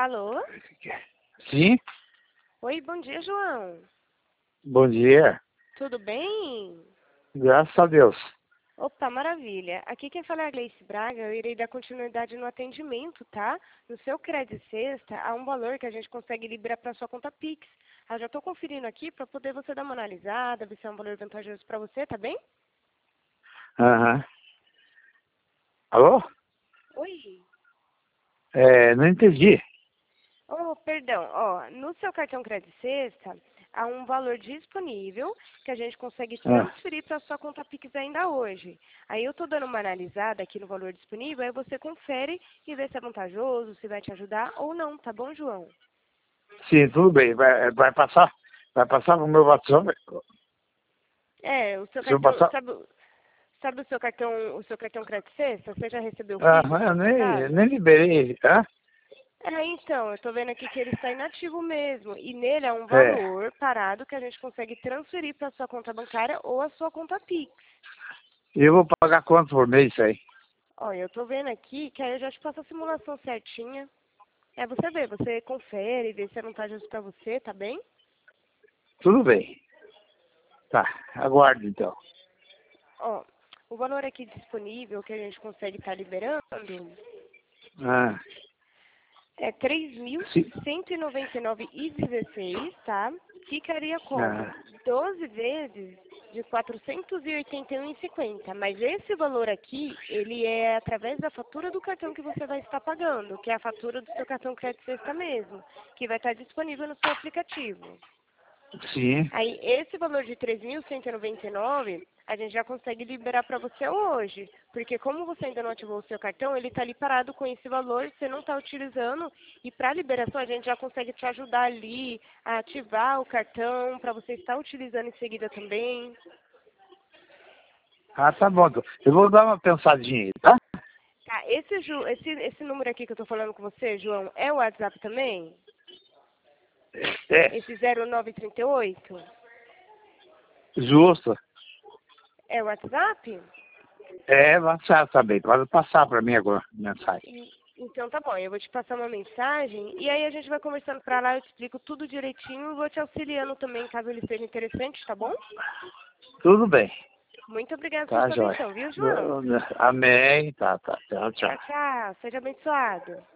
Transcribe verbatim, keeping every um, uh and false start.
Alô? Sim, Oi, bom dia, João. bom dia. Tudo bem? Graças a Deus. Opa, maravilha. Aqui quem fala é a Gleice Braga. Eu irei dar continuidade no atendimento, tá? No seu crédito sexta, há um valor que a gente consegue liberar para sua conta Pix. Eu já estou conferindo aqui para poder você dar uma analisada, ver se é um valor vantajoso para você, tá bem? Aham. Alô? Oi. É, não entendi. Oh, perdão. Ó, no seu cartão crédito sexta, há um valor disponível que a gente consegue Ah, transferir para sua conta Pix ainda hoje. Aí eu estou dando uma analisada aqui no valor disponível, aí você confere e vê se é vantajoso, se vai te ajudar ou não, tá bom, João? sim, tudo bem. Vai, vai passar? Vai passar pro meu WhatsApp? É, o seu Se eu cartão, passar? sabe, sabe o seu cartão, o seu cartão crédito sexta? Você já recebeu o Pix Aham, eu nem, automatizado? nem liberei. Hã? É, então, eu estou vendo aqui que ele está inativo mesmo. E nele é um É. valor parado que a gente consegue transferir para a sua conta bancária ou a sua conta Pix. E eu vou pagar quanto por mês isso aí? Olha, eu tô vendo aqui que aí eu já te passo a simulação certinha. É, você vê, você confere, vê se é vantajoso pra você, tá bem? Tudo bem. Tá, aguardo então. Ó, o valor aqui disponível que a gente consegue estar liberando Ah, é três mil sim. cento e noventa e nove e dezesseis, tá? Ficaria como Ah, doze vezes de quatrocentos e oitenta e um e cinquenta. Mas esse valor aqui, ele é através da fatura do cartão que você vai estar pagando, que é a fatura do seu cartão crédito sexta mesmo, que vai estar disponível no seu aplicativo. sim. Aí, esse valor de três mil cento e noventa e nove, a gente já consegue liberar para você hoje. Porque como você ainda não ativou o seu cartão, ele está ali parado com esse valor, você não está utilizando. E para liberação, a gente já consegue te ajudar ali a ativar o cartão, para você estar utilizando em seguida também. Ah, tá bom. Então. Eu vou dar uma pensadinha aí, tá? Tá, esse, Ju, esse, esse número aqui que eu estou falando com você, João, é o WhatsApp também? É, Esse zero nove três oito? justo. É o WhatsApp? É, WhatsApp também. Pode passar para mim agora, mensagem. E- Então tá bom, eu vou te passar uma mensagem e aí a gente vai conversando pra lá, eu te explico tudo direitinho e vou te auxiliando também, caso ele seja interessante, tá bom? Tudo bem. Muito obrigada pela Tá, sua joia. atenção, viu, João? Amém. Tá, tá. Tchau, Tchau, tchau. tchau. Seja abençoado.